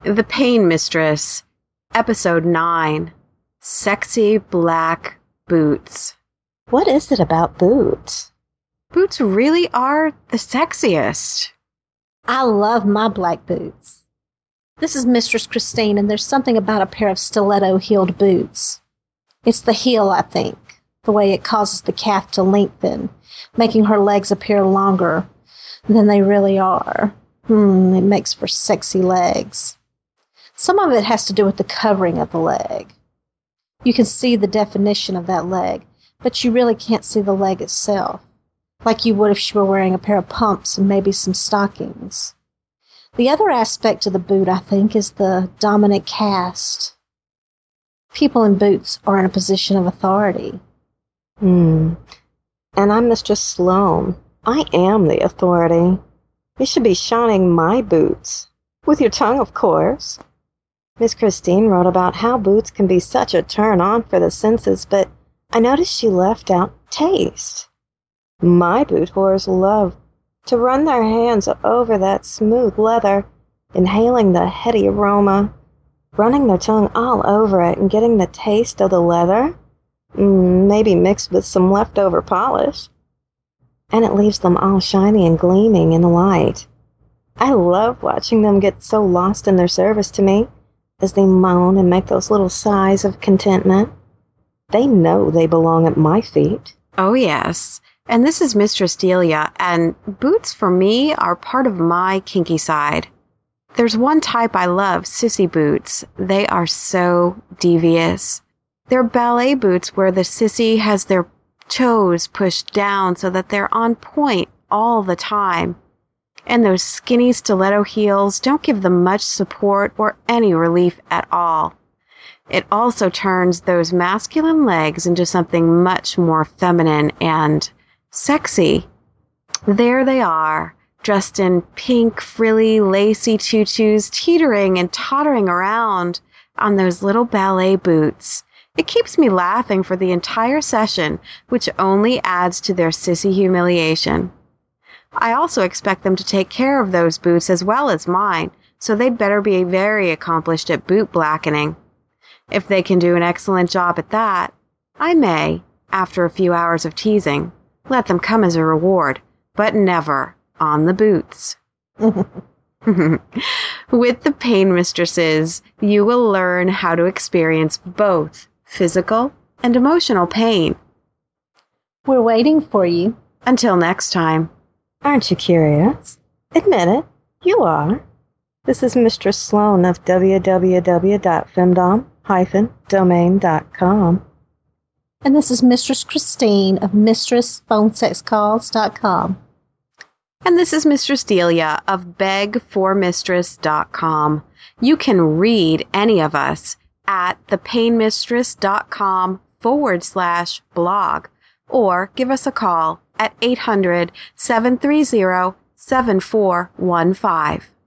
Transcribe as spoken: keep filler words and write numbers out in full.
The Pain Mistress, Episode nine, Sexy Black Boots. What is it about boots? Boots really are the sexiest. I love my black boots. This is Mistress Christine, and there's something about a pair of stiletto-heeled boots. It's the heel, I think, the way it causes the calf to lengthen, making her legs appear longer than they really are. Hmm, it makes for sexy legs. Some of it has to do with the covering of the leg. You can see the definition of that leg, but you really can't see the leg itself, like you would if she were wearing a pair of pumps and maybe some stockings. The other aspect of the boot, I think, is the dominant cast. People in boots are in a position of authority. Hmm. And I'm Mistress Sloane. I am the authority. You should be shining my boots. With your tongue, of course. Miss Christine wrote about how boots can be such a turn-on for the senses, but I noticed she left out taste. My boot whores love to run their hands over that smooth leather, inhaling the heady aroma, running their tongue all over it and getting the taste of the leather, mm, maybe mixed with some leftover polish. And it leaves them all shiny and gleaming in the light. I love watching them get so lost in their service to me, as they moan and make those little sighs of contentment. They know they belong at my feet. Oh, yes. And this is Mistress Delia, and boots for me are part of my kinky side. There's one type I love, sissy boots. They are so devious. They're ballet boots where the sissy has their toes pushed down so that they're on point all the time. And those skinny stiletto heels don't give them much support or any relief at all. It also turns those masculine legs into something much more feminine and sexy. There they are, dressed in pink, frilly, lacy tutus, teetering and tottering around on those little ballet boots. It keeps me laughing for the entire session, which only adds to their sissy humiliation. I also expect them to take care of those boots as well as mine, so they'd better be very accomplished at boot blackening. If they can do an excellent job at that, I may, after a few hours of teasing, let them come as a reward, but never on the boots. With the Pain Mistresses, you will learn how to experience both physical and emotional pain. We're waiting for you. Until next time. Aren't you curious? Admit it. You are. This is Mistress Sloane of w w w dot femdom dash domain dot com. And this is Mistress Christine of mistress phone sex calls dot com. And this is Mistress Delia of beg for mistress dot com. You can read any of us at thepainmistress.com forward slash blog or give us a call at eight hundred, seven three zero, seven four one five.